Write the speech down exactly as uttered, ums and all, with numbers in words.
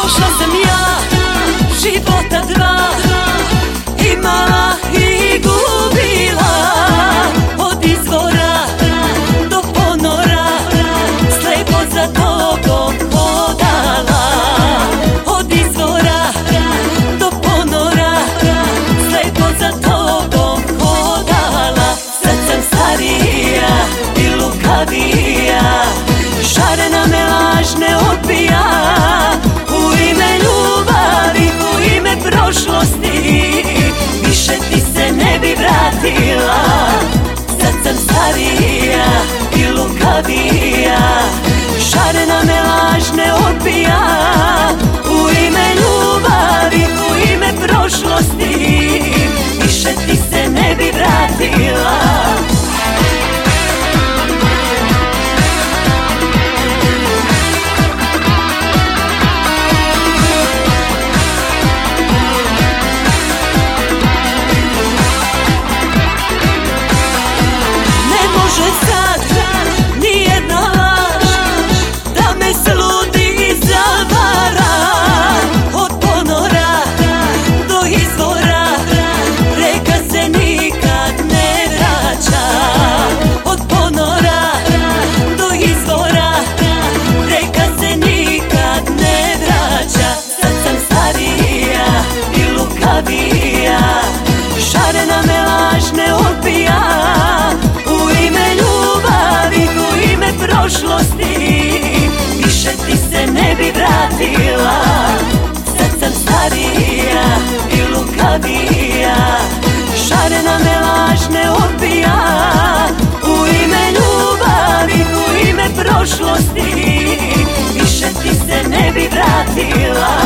Prošla sam ja života dva, imala i gubila, od izvora do ponora, slepo za tobom hodala. Od izvora do ponora, slepo za tobom hodala. Sad sam starija i lukavija, šarena me laž ne odbija. U ime ljubavi, u ime prošlosti, više ti se ne bi vratila. Sad sam starija i lukavija, šarena me laž ne odbija. U ime ljubavi, u ime prošlosti, više ti se ne bi vratila. Šarena me laž ne odbija. U ime ljubavi, u ime prošlosti, više ti se ne bi vratila. Sad sam starija i lukavija, šarena me laž ne odbija. U ime ljubavi, u ime prošlosti, više ti se ne bi vratila.